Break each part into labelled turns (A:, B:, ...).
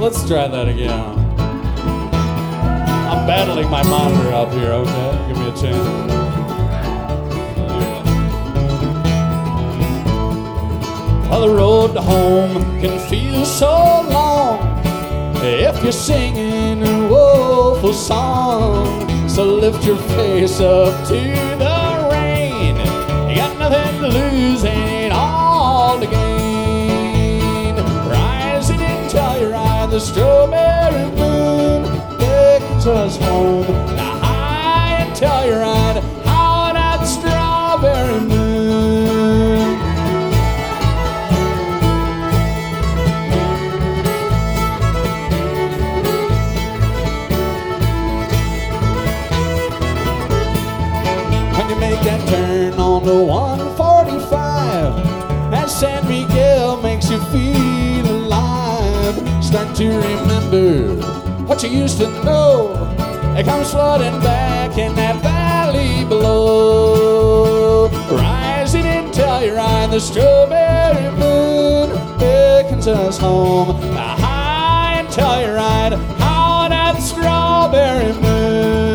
A: Let's try that again. I'm battling my monitor up here, okay? Give me a chance. Well, the road to home can feel so long if you're singing a woeful song. So lift your face up to the rain. You got nothing to lose and all to gain. Rising until you ride the strawberry moon beckons us home. Now high until you ride out that strawberry moon. That turn on the 145 as San Miguel makes you feel alive. Start to remember what you used to know. It comes flooding back in that valley below. Rising until you ride the strawberry moon beckons us home. High until you ride out that strawberry moon.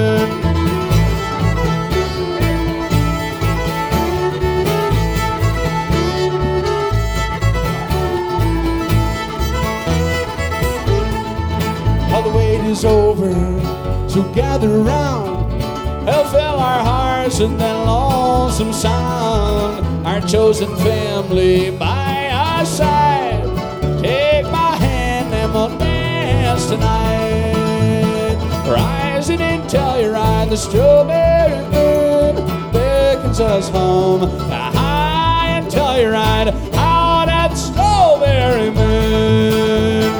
A: The wait is over, so gather round. Help fill our hearts with that lonesome sound. Our chosen family by our side. Take my hand and we'll dance tonight. Rising until you ride the strawberry moon beckons us home. High until you ride out that strawberry moon.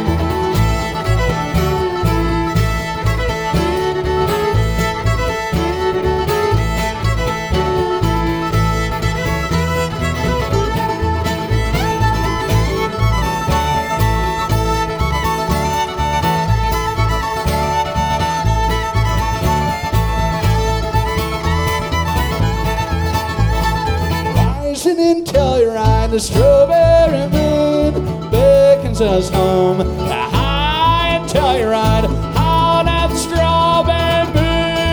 A: Until you ride the strawberry moon beckons us home. High until you ride on that strawberry moon.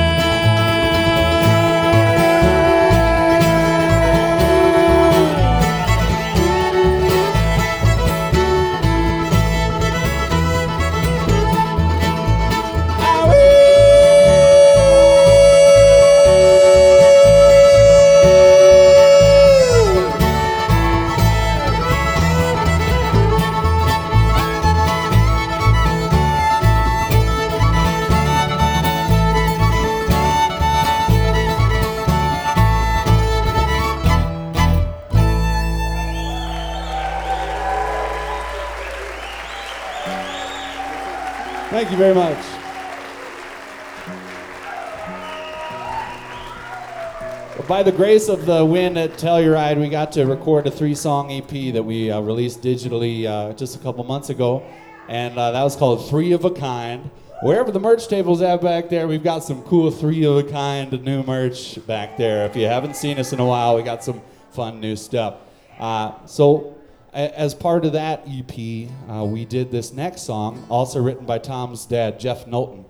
A: Thank you very much. By the grace of the wind at Telluride, we got to record a 3-song EP that we released digitally just a couple months ago, and that was called 3 of a Kind. Wherever the merch table's at back there, we've got some cool 3 of a kind new merch back there. If you haven't seen us in a while, we got some fun new stuff. So as part of that EP, we did this next song, also written by Tom's dad, Jeff Knowlton.